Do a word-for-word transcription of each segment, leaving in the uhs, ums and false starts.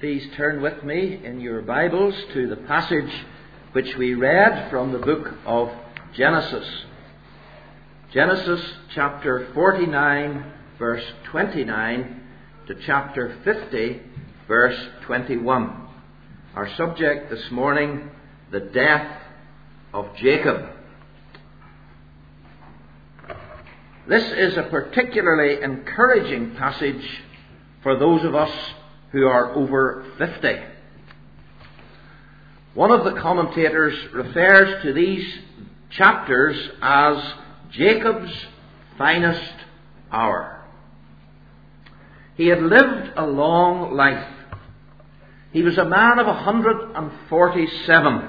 Please turn with me in your Bibles to the passage which we read from the book of Genesis. Genesis chapter forty-nine, verse twenty-nine to chapter fifty, verse twenty-one. Our subject this morning, the death of Jacob. This is a particularly encouraging passage for those of us who are over fifty. One of the commentators refers to these chapters as Jacob's finest hour. He had lived a long life. He was a man of one hundred forty-seven.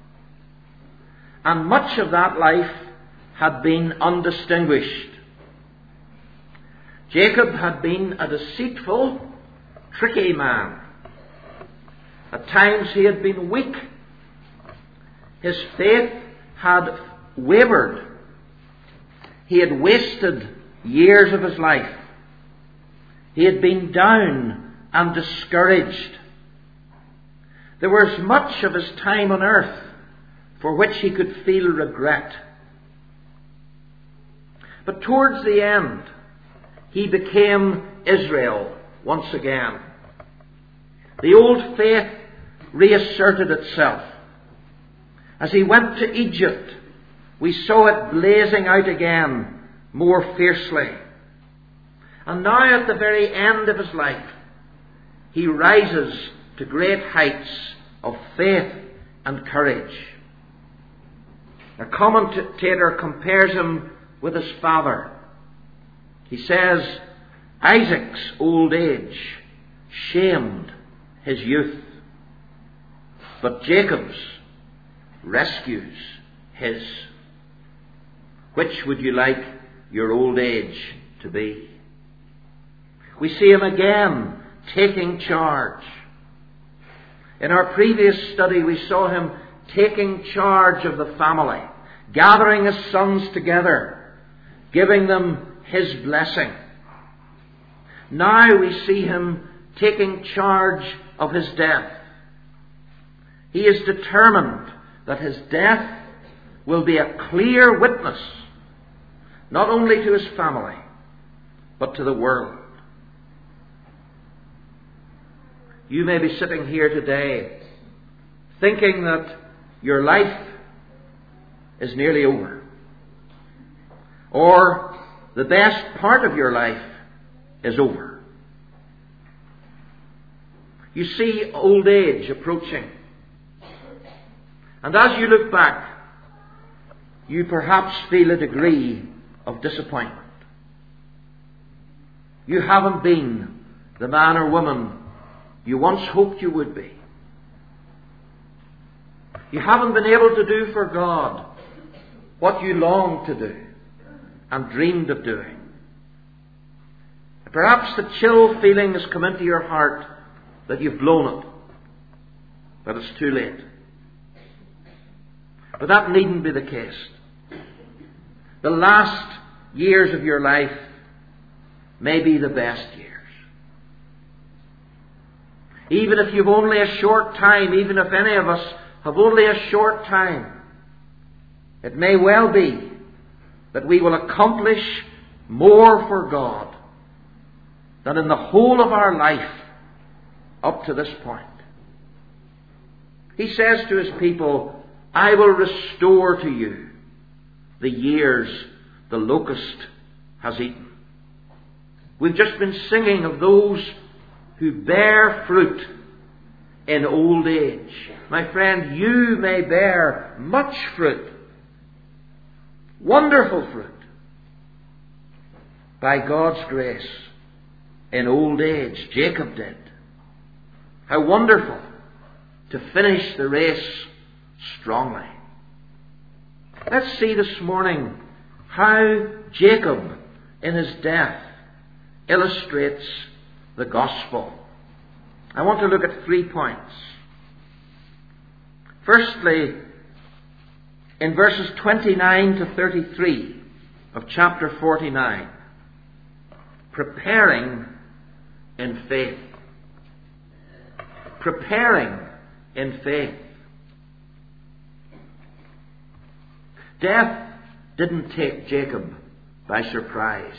And much of that life had been undistinguished. Jacob had been a deceitful, tricky man. At times he had been weak. His faith had wavered. He had wasted years of his life. He had been down and discouraged. There was much of his time on earth for which he could feel regret. But towards the end, he became Israel once again. The old faith reasserted itself. As he went to Egypt, we saw it blazing out again more fiercely. And now at the very end of his life, he rises to great heights of faith and courage. A commentator compares him with his father. He says, Isaac's old age shamed his youth, but Jacob's rescues his. Which would you like your old age to be? We see him again taking charge. In our previous study, we saw him taking charge of the family, gathering his sons together, giving them his blessing. Now we see him taking charge of his death. He is determined that his death will be a clear witness, not only to his family, but to the world. You may be sitting here today thinking that your life is nearly over, or the best part of your life is over. You see old age approaching. And as you look back, you perhaps feel a degree of disappointment. You haven't been the man or woman you once hoped you would be. You haven't been able to do for God what you longed to do and dreamed of doing. Perhaps the chill feeling has come into your heart that you've blown it, but it's too late. But that needn't be the case. The last years of your life may be the best years. Even if you've only a short time, even if any of us have only a short time, it may well be that we will accomplish more for God than in the whole of our life up to this point. He says to his people, I will restore to you the years the locust has eaten. We've just been singing of those who bear fruit in old age. My friend, you may bear much fruit. Wonderful fruit. By God's grace. In old age. Jacob did. How wonderful to finish the race strongly. Let's see this morning how Jacob in his death illustrates the gospel. I want to look at three points. Firstly, in verses twenty-nine to thirty-three of chapter forty-nine, preparing in faith. preparing in faith. Death didn't take Jacob by surprise.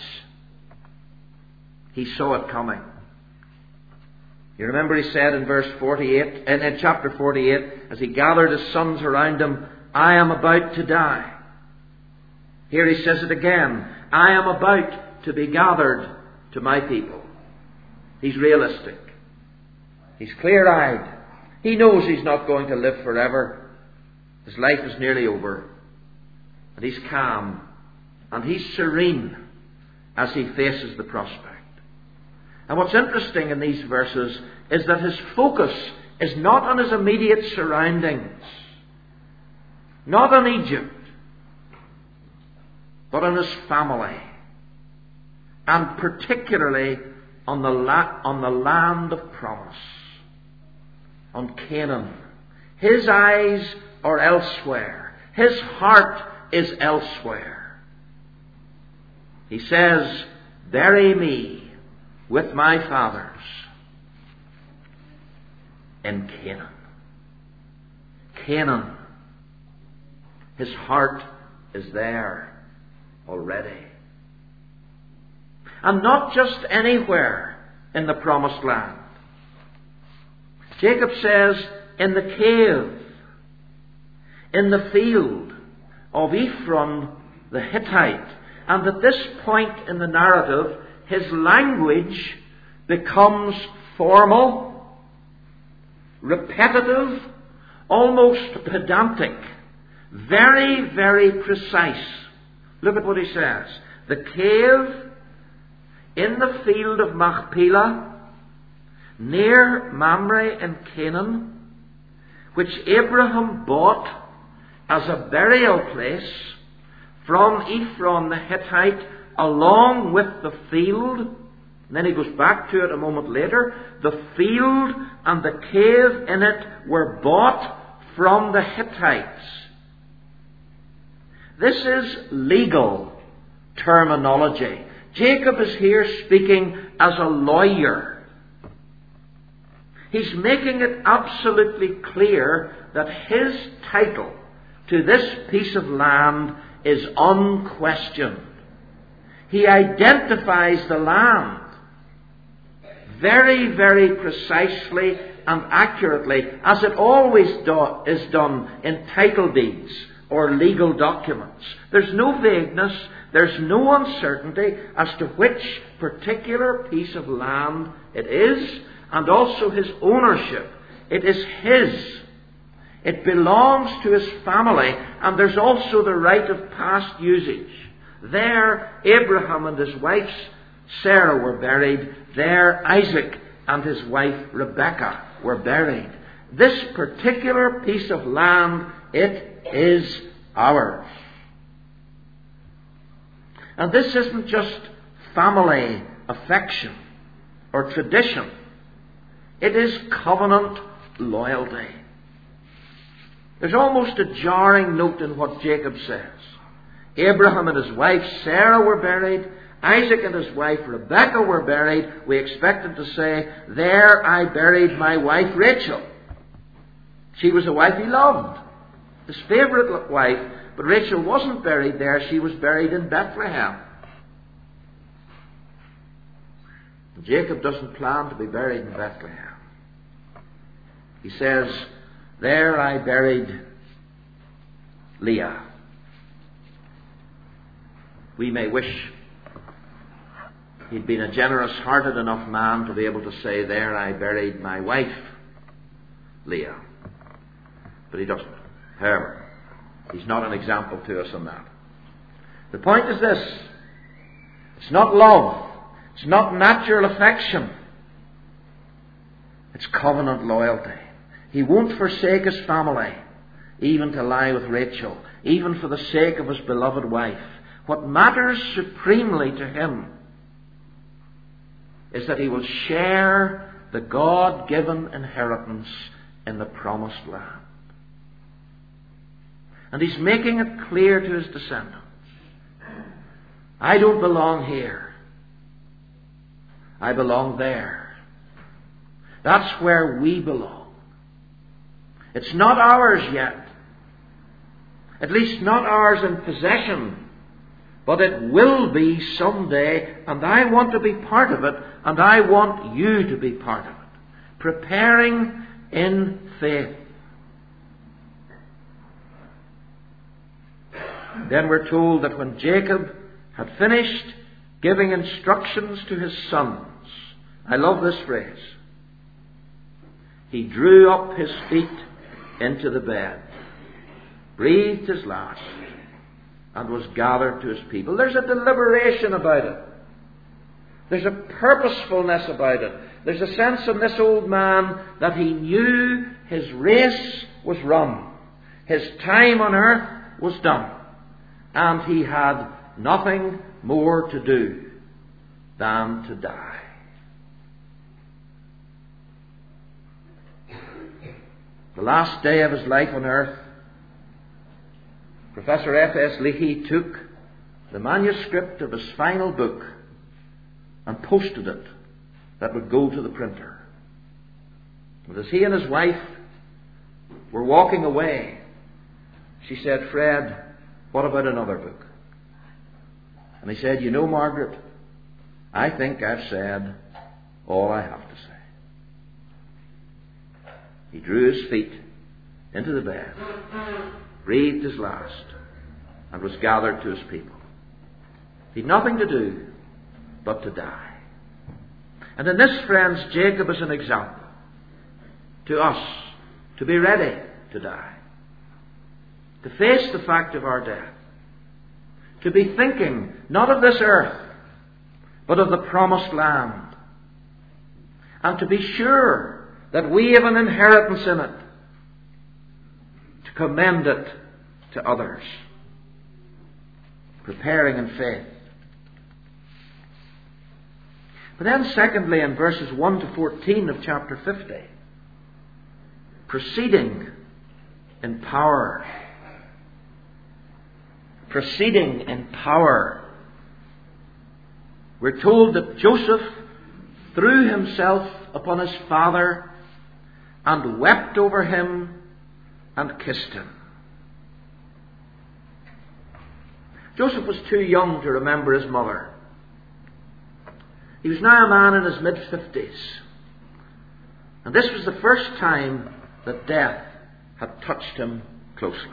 He saw it coming. You remember he said in verse forty-eight, in, in chapter forty-eight, as he gathered his sons around him, I am about to die. Here he says it again, I am about to be gathered to my people. He's realistic. He's clear-eyed. He knows he's not going to live forever. His life is nearly over. And he's calm. And he's serene as he faces the prospect. And what's interesting in these verses is that his focus is not on his immediate surroundings, not on Egypt, but on his family, and particularly on the, la- on the land of promise, on Canaan. His eyes are elsewhere. His heart is elsewhere. He says, bury me with my fathers in Canaan. Canaan. His heart is there already. And not just anywhere in the promised land. Jacob says, in the cave, in the field of Ephron the Hittite. And at this point in the narrative, his language becomes formal, repetitive, almost pedantic, very, very precise. Look at what he says. The cave in the field of Machpelah, near Mamre in Canaan, which Abraham bought as a burial place from Ephron the Hittite, along with the field. And then he goes back to it a moment later. The field and the cave in it were bought from the Hittites. This is legal terminology. Jacob is here speaking as a lawyer. He's making it absolutely clear that his title to this piece of land is unquestioned. He identifies the land very, very precisely and accurately, as it always do, is done in title deeds or legal documents. There's no vagueness, there's no uncertainty as to which particular piece of land it is, and also his ownership. It is his. It belongs to his family, and there's also the right of past usage. There, Abraham and his wife Sarah were buried. There, Isaac and his wife Rebekah were buried. This particular piece of land, it is ours. And this isn't just family affection or tradition. It is covenant loyalty. There's almost a jarring note in what Jacob says. Abraham and his wife Sarah were buried. Isaac and his wife Rebekah were buried. We expected to say, there I buried my wife Rachel. She was a wife he loved, his favourite wife. But Rachel wasn't buried there. She was buried in Bethlehem. Jacob doesn't plan to be buried in Bethlehem. He says, there I buried Leah. We may wish he'd been a generous-hearted enough man to be able to say, there I buried my wife, Leah. But he doesn't. However, he's not an example to us on that. The point is this. It's not love. It's not natural affection. It's covenant loyalty. He won't forsake his family, even to lie with Rachel, even for the sake of his beloved wife. What matters supremely to him is that he will share the God-given inheritance in the promised land. And he's making it clear to his descendants. I don't belong here. I belong there. That's where we belong. It's not ours yet. At least not ours in possession. But it will be someday, and I want to be part of it, and I want you to be part of it. Preparing in faith. Then we're told that when Jacob had finished giving instructions to his sons, I love this phrase, he drew up his feet into the bed, breathed his last, and was gathered to his people. There's a deliberation about it. There's a purposefulness about it. There's a sense in this old man that he knew his race was run. His time on earth was done. And he had nothing more to do than to die. The last day of his life on earth, Professor F S Leahy took the manuscript of his final book and posted it that would go to the printer. But as he and his wife were walking away, she said, "Fred, what about another book?" And he said, "You know, Margaret, I think I've said all I have to say." He drew his feet into the bed, breathed his last, and was gathered to his people. He had nothing to do but to die. And in this, friends, Jacob is an example to us to be ready to die, to face the fact of our death, to be thinking not of this earth, but of the promised land, and to be sure that we have an inheritance in it, to commend it to others, preparing in faith. But then secondly, in verses one to fourteen of chapter fifty, proceeding in power. Proceeding in power. We're told that Joseph threw himself upon his father and wept over him and kissed him. Joseph was too young to remember his mother. He was now a man in his mid-fifties. And this was the first time that death had touched him closely.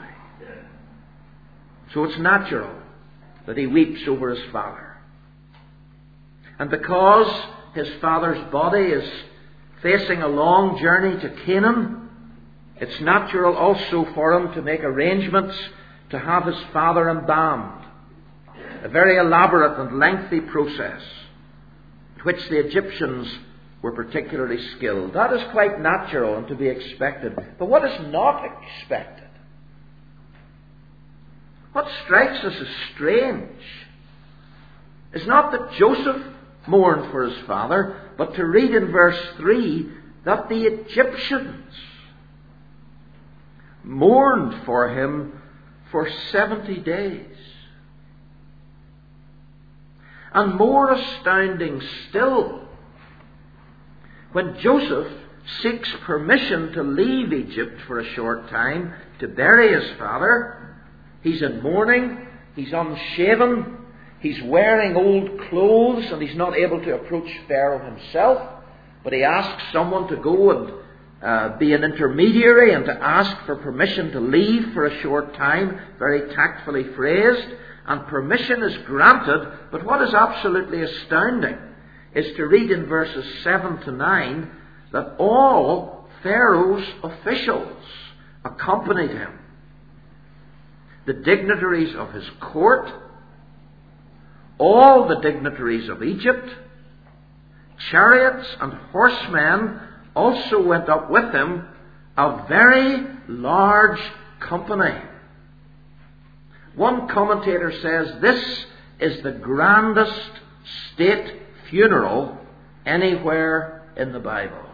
So it's natural that he weeps over his father. And because his father's body is facing a long journey to Canaan, it's natural also for him to make arrangements to have his father embalmed. A very elaborate and lengthy process, at which the Egyptians were particularly skilled. That is quite natural and to be expected. But what is not expected, what strikes us as strange, is not that Joseph mourned for his father, but to read in verse three that the Egyptians mourned for him for seventy days. And more astounding still, when Joseph seeks permission to leave Egypt for a short time to bury his father, he's in mourning, he's unshaven, he's wearing old clothes, and he's not able to approach Pharaoh himself, but he asks someone to go and uh, be an intermediary and to ask for permission to leave for a short time, very tactfully phrased, and permission is granted. But what is absolutely astounding is to read in verses seven to nine that all Pharaoh's officials accompanied him. The dignitaries of his court, all the dignitaries of Egypt, chariots and horsemen also went up with him, a very large company. One commentator says this is the grandest state funeral anywhere in the Bible.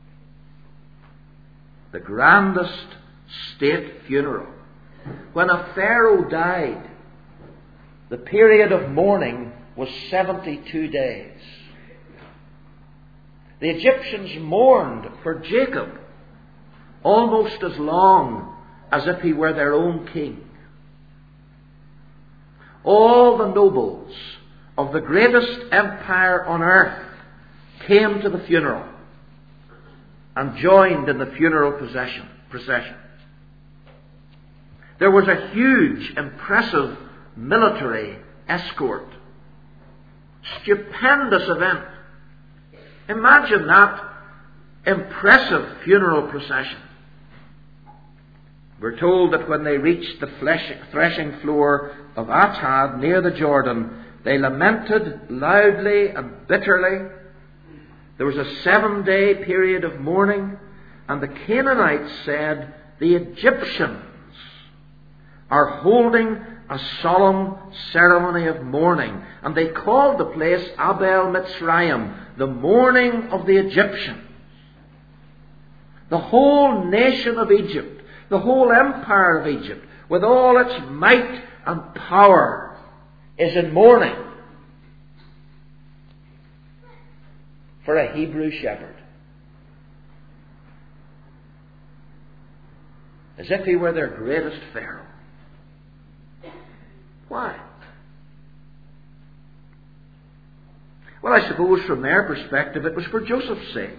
The grandest state funeral. When a pharaoh died, the period of mourning was seventy-two days. The Egyptians mourned for Jacob almost as long as if he were their own king. All the nobles of the greatest empire on earth came to the funeral and joined in the funeral procession. procession. There was a huge, impressive military escort. Stupendous event. Imagine that impressive funeral procession. We're told that when they reached the flesh, threshing floor of Atad near the Jordan, they lamented loudly and bitterly. There was a seven-day period of mourning, and the Canaanites said, the Egyptians are holding a solemn ceremony of mourning. And they called the place Abel Mitzrayim, the mourning of the Egyptians. The whole nation of Egypt, the whole empire of Egypt, with all its might and power, is in mourning for a Hebrew shepherd. As if he were their greatest Pharaoh. Why? Well, I suppose from their perspective it was for Joseph's sake.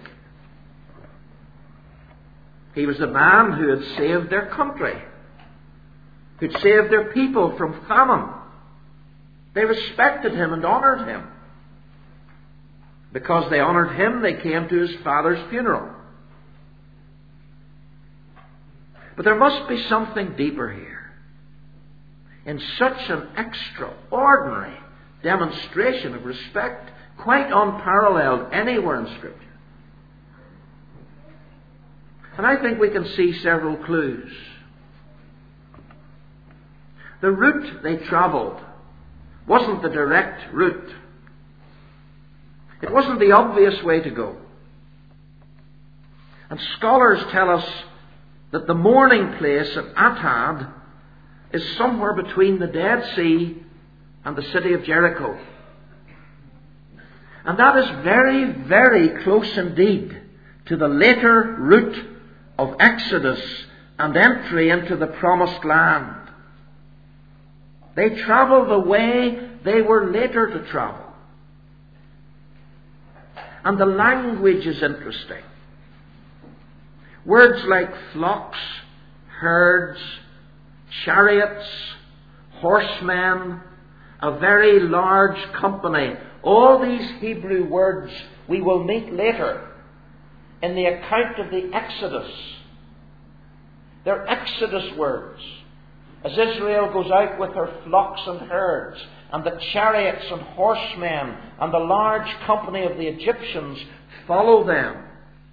He was the man who had saved their country, who had saved their people from famine. They respected him and honoured him. Because they honoured him, they came to his father's funeral. But there must be something deeper here. In such an extraordinary demonstration of respect, quite unparalleled anywhere in Scripture. And I think we can see several clues. The route they travelled wasn't the direct route. It wasn't the obvious way to go. And scholars tell us that the mourning place at Atad is somewhere between the Dead Sea and the city of Jericho. And that is very, very close indeed to the later route of Exodus and entry into the Promised Land. They traveled the way they were later to travel. And the language is interesting. Words like flocks, herds, chariots, horsemen, a very large company. All these Hebrew words we will meet later in the account of the Exodus. They're Exodus words. As Israel goes out with her flocks and herds, and the chariots and horsemen, and the large company of the Egyptians follow them.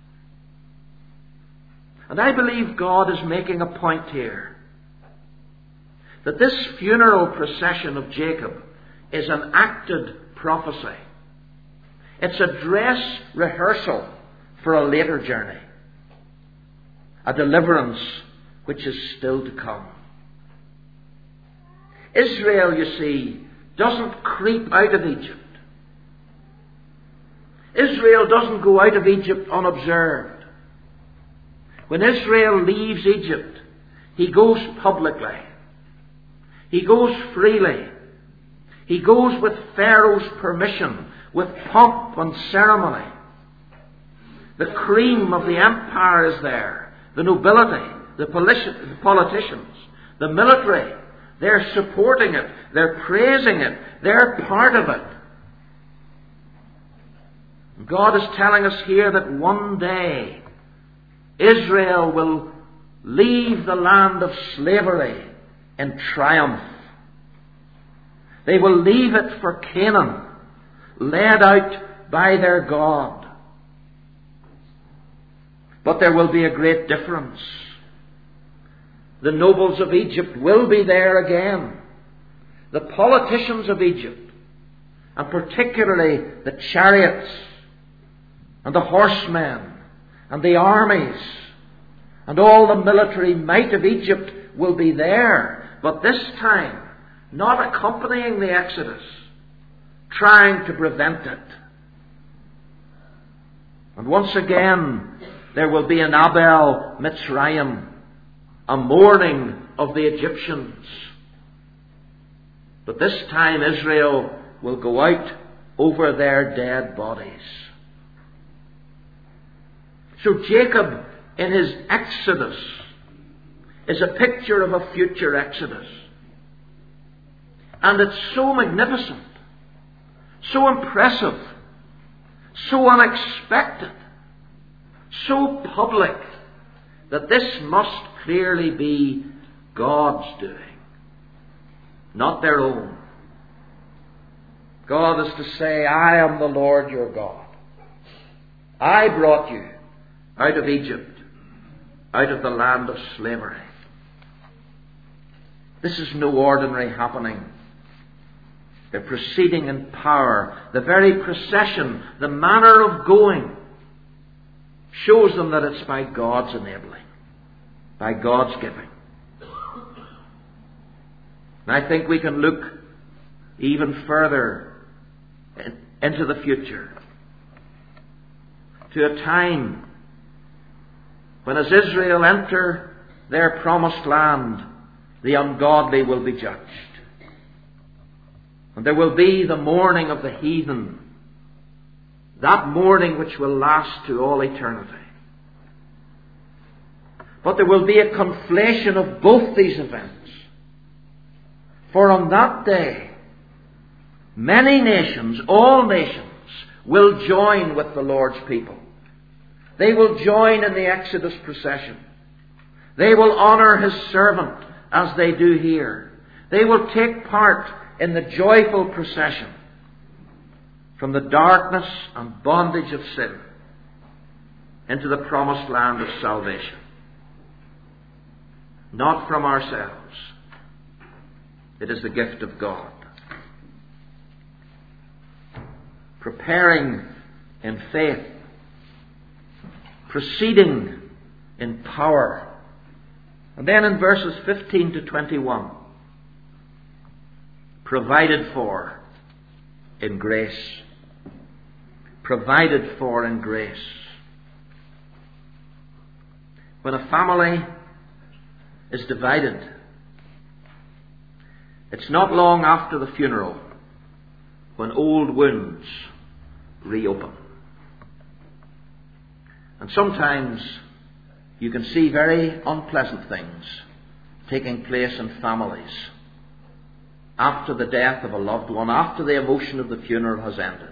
And I believe God is making a point here. That this funeral procession of Jacob is an acted prophecy. It's a dress rehearsal for a later journey. A deliverance which is still to come. Israel, you see, doesn't creep out of Egypt. Israel doesn't go out of Egypt unobserved. When Israel leaves Egypt, he goes publicly. He goes freely. He goes with Pharaoh's permission, with pomp and ceremony. The cream of the empire is there. The nobility, the politicians, the military. They're supporting it. They're praising it. They're part of it. God is telling us here that one day Israel will leave the land of slavery in triumph. They will leave it for Canaan, led out by their God. But there will be a great difference. The nobles of Egypt will be there again. The politicians of Egypt, and particularly the chariots, and the horsemen, and the armies, and all the military might of Egypt will be there. But this time, not accompanying the Exodus, trying to prevent it. And once again, there will be an Abel Mitzrayim, a mourning of the Egyptians. But this time Israel will go out over their dead bodies. So Jacob, in his Exodus, is a picture of a future Exodus. And it's so magnificent, so impressive, so unexpected, so public, that this must clearly be God's doing, not their own. God is to say, I am the Lord your God. I brought you out of Egypt, out of the land of slavery. This is no ordinary happening. The proceeding in power, the very procession, the manner of going, shows them that it's by God's enabling, by God's giving. And I think we can look even further into the future, to a time when, as Israel enter their promised land, the ungodly will be judged. And there will be the mourning of the heathen, that mourning which will last to all eternity. But there will be a conflation of both these events. For on that day, many nations, all nations, will join with the Lord's people. They will join in the Exodus procession. They will honour His servant as they do here. They will take part in the joyful procession from the darkness and bondage of sin into the promised land of salvation. Not from ourselves. It is the gift of God. Preparing in faith, proceeding in power. And then in verses fifteen to twenty-one, provided for in grace. Provided for in grace. When a family is divided, it's not long after the funeral when old wounds reopen. And sometimes you can see very unpleasant things taking place in families after the death of a loved one, after the emotion of the funeral has ended.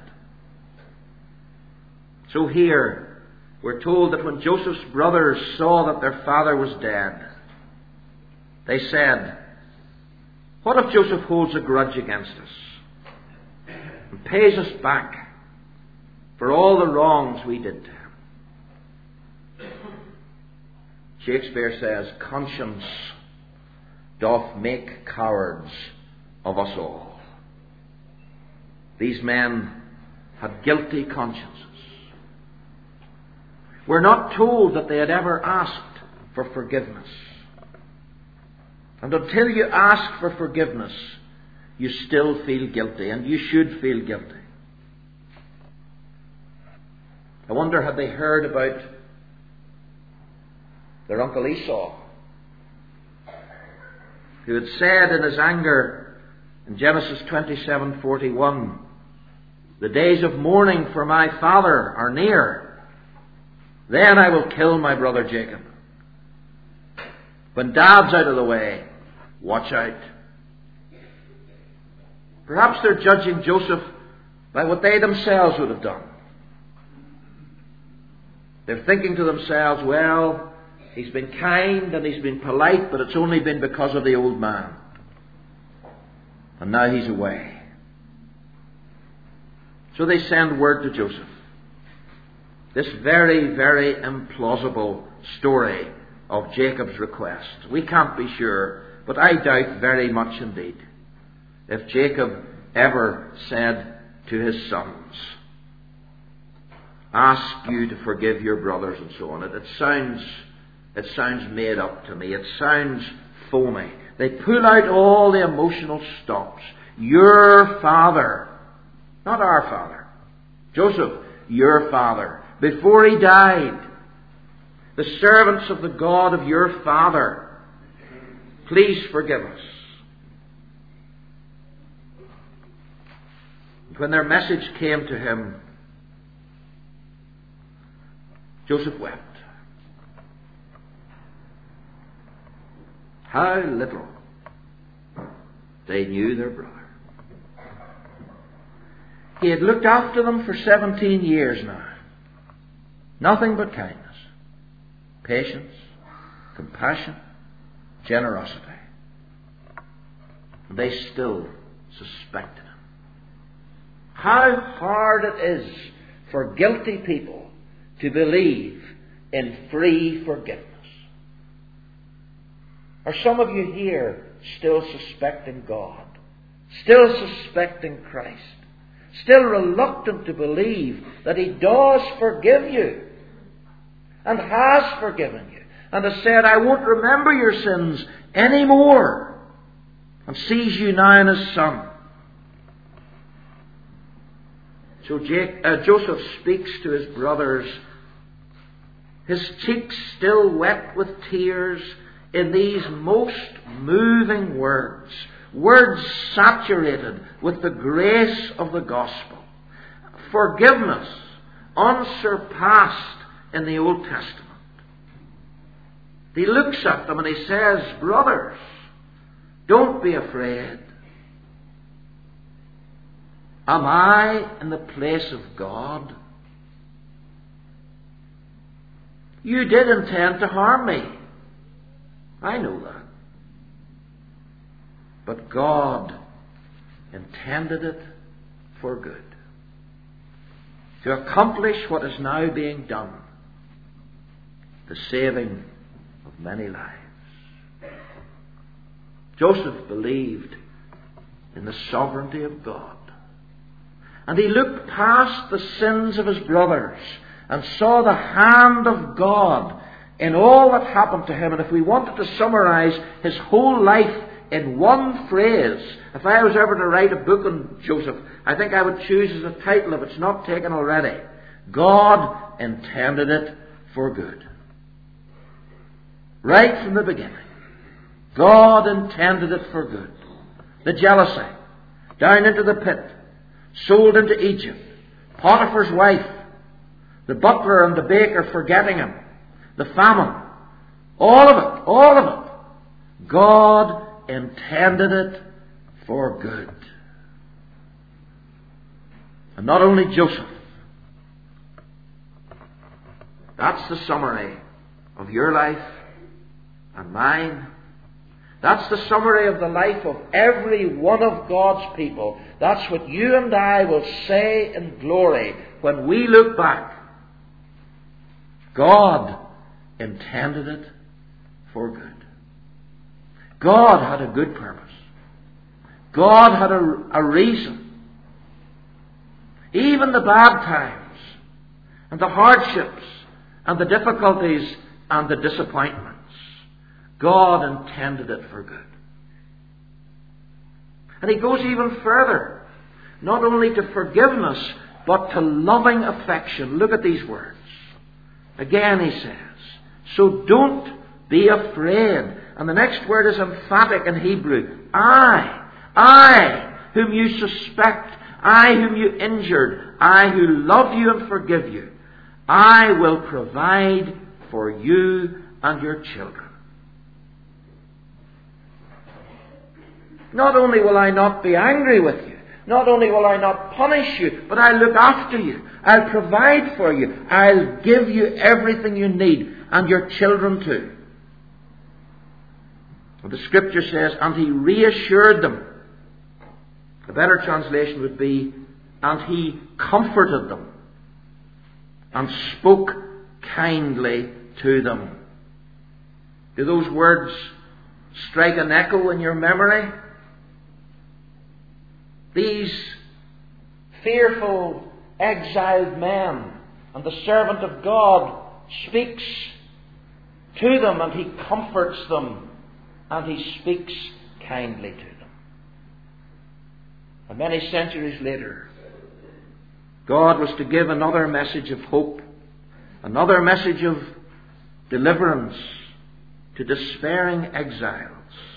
So here, we're told that when Joseph's brothers saw that their father was dead, they said, what if Joseph holds a grudge against us and pays us back for all the wrongs we did to him? Shakespeare says, conscience doth make cowards of us all. These men had guilty consciences. We're not told that they had ever asked for forgiveness. And until you ask for forgiveness, you still feel guilty, and you should feel guilty. I wonder, had they heard about their uncle Esau, who had said in his anger in Genesis twenty-seven forty-one, the days of mourning for my father are near. Then I will kill my brother Jacob. When Dad's out of the way, watch out. Perhaps they're judging Joseph by what they themselves would have done. They're thinking to themselves, well, he's been kind and he's been polite, but it's only been because of the old man. And now he's away. So they send word to Joseph. This very, very implausible story of Jacob's request. We can't be sure, but I doubt very much indeed if Jacob ever said to his sons, ask you to forgive your brothers and so on. It, it sounds it sounds made up to me. It sounds phony. They pull out all the emotional stops. Your father, not our father. Joseph, your father, before he died, the servants of the God of your father, please forgive us. When their message came to him, Joseph wept. How little they knew their brother. He had looked after them for seventeen years now. Nothing but kindness, patience, compassion, generosity. And they still suspected him. How hard it is for guilty people to believe in free forgiveness. Are some of you here still suspecting God? Still suspecting Christ? Still reluctant to believe that He does forgive you and has forgiven you and has said, I won't remember your sins anymore, and sees you now in His Son. So Jake, uh, Joseph speaks to his brothers, his cheeks still wet with tears, in these most moving words. Words saturated with the grace of the gospel. Forgiveness unsurpassed in the Old Testament. He looks at them and he says, brothers, don't be afraid. Am I in the place of God? You did intend to harm me. I know that. But God intended it for good, to accomplish what is now being done, the saving of many lives. Joseph believed in the sovereignty of God, and he looked past the sins of his brothers and saw the hand of God in all that happened to him. And if we wanted to summarize his whole life in one phrase, if I was ever to write a book on Joseph, I think I would choose as a title, if it's not taken already, God intended it for good. Right from the beginning, God intended it for good. The jealousy, down into the pit, sold into Egypt, Potiphar's wife, the butler and the baker forgetting him, the famine, all of it, all of it, God intended it for good. And not only Joseph. That's the summary of your life and mine. That's the summary of the life of every one of God's people. That's what you and I will say in glory when we look back. God intended it for good. God had a good purpose. God had a, a reason. Even the bad times and the hardships and the difficulties and the disappointments, God intended it for good. And he goes even further, not only to forgiveness, but to loving affection. Look at these words. Again he says, so don't be afraid. And the next word is emphatic in Hebrew. I, I, whom you suspect, I whom you injured, I who love you and forgive you, I will provide for you and your children. Not only will I not be angry with you, not only will I not punish you, but I'll look after you. I'll provide for you. I'll give you everything you need, and your children too. And the scripture says, and he reassured them. A better translation would be, and he comforted them and spoke kindly to them. Do those words strike an echo in your memory? These fearful, exiled men, and the servant of God speaks to them, and he comforts them, and he speaks kindly to them. And many centuries later, God was to give another message of hope Another message of deliverance to despairing exiles.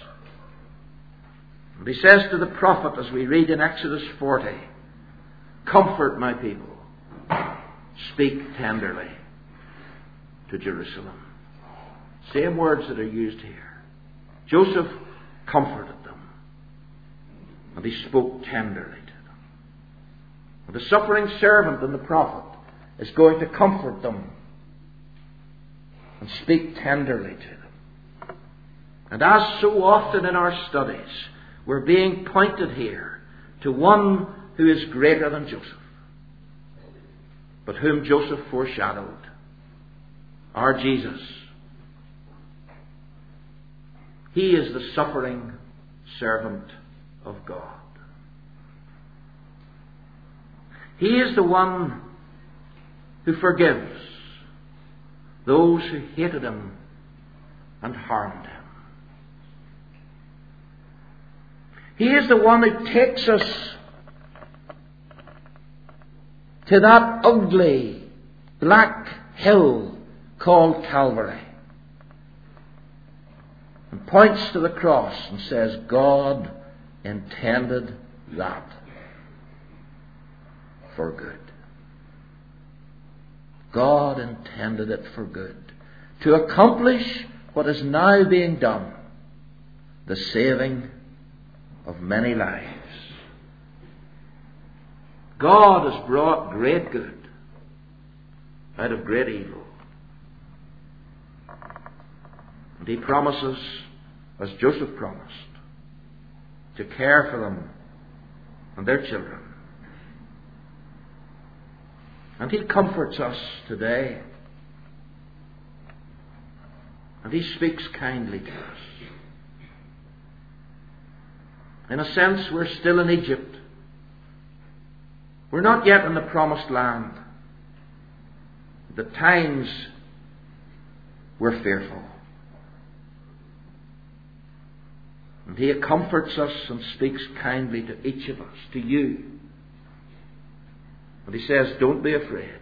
And he says to the prophet, as we read in Exodus forty, "Comfort my people, speak tenderly to Jerusalem." Same words that are used here. Joseph comforted them, and he spoke tenderly to them. And the suffering servant and the prophet is going to comfort them and speak tenderly to them. And as so often in our studies, we're being pointed here to one who is greater than Joseph, but whom Joseph foreshadowed, our Jesus. He is the suffering servant of God. He is the one who forgives those who hated him and harmed him. He is the one who takes us to that ugly black hill called Calvary and points to the cross and says, God intended that for good. God intended it for good, to accomplish what is now being done, the saving of many lives. God has brought great good out of great evil. And he promises, as Joseph promised, to care for them and their children. And he comforts us today. And he speaks kindly to us. In a sense, we're still in Egypt. We're not yet in the promised land. The times were fearful. And he comforts us and speaks kindly to each of us, to you. And he says, don't be afraid.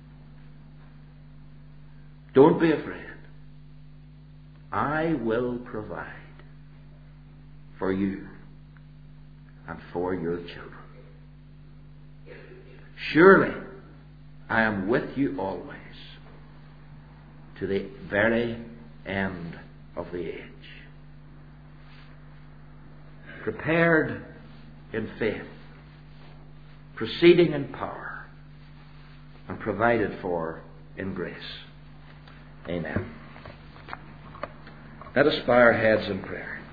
Don't be afraid. I will provide for you and for your children. Surely I am with you always to the very end of the age. Prepared in faith, proceeding in power, and provided for in grace. Amen. Let us bow our heads in prayer.